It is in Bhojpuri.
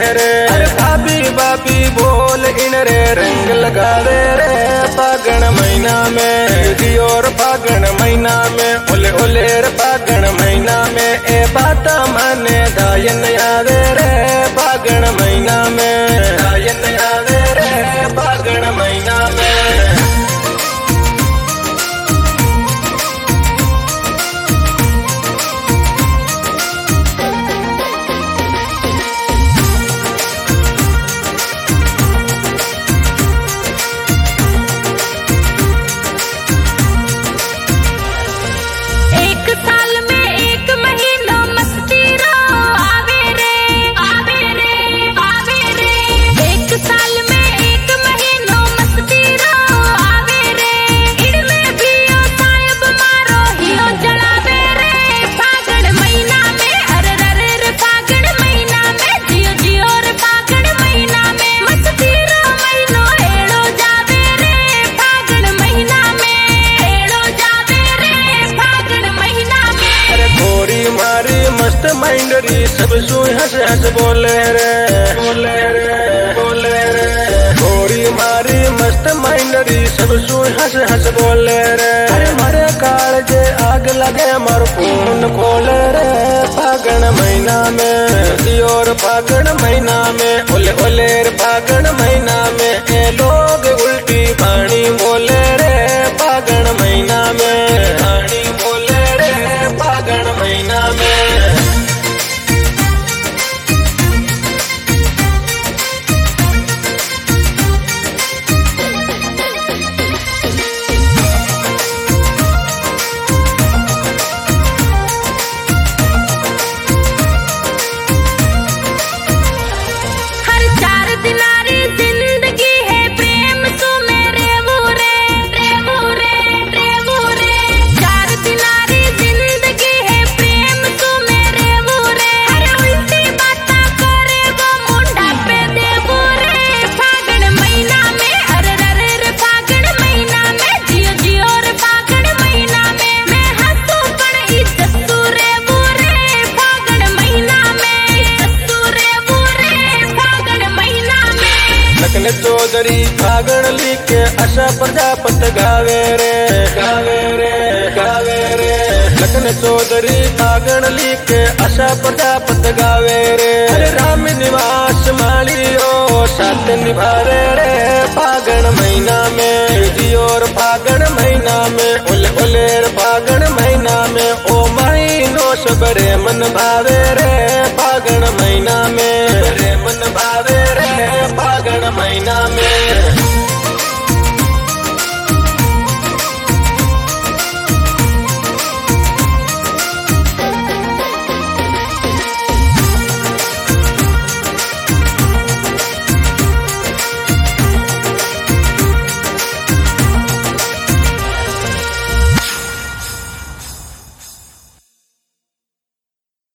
रे। अरे भाभी भाभी बोल इन रे रंग लगावे रे फागण महीना में दियोर फागण महीना में ओले ओले रे फागण महीना में ए बात माने दायन आवे रे फागण महीना में दायन आवे रे फागण महीना में। मस्त माइंडरी सब सुई हंस हंस बोले रे बोले रे बोले रे। गोरी मारी मस्त माइंडरी सब सुई हंस हंस बोले रे। अरे मारे काल जे आग लगे मार खून खोले रे फागण महीना में दियोर फागण महीना में ओले ओले रे फागण महीना में ए लोग उल्टी पानी बोले रे फागण महीना में पानी बोले रे फागण महीना में। चौधरी फागण लिखे आशा प्रजापत गावे रे गावे रे गावे रे। लखन चौधरी फागण लिखे आशा प्रजापत गावे रे। अरे राम निवास मालियो साथ निभावे रे फागण महीना में दियोर फागण महीना में ओले ओले फागण महीना में ओ महीनो सबरे मन भावे रे फागण महीना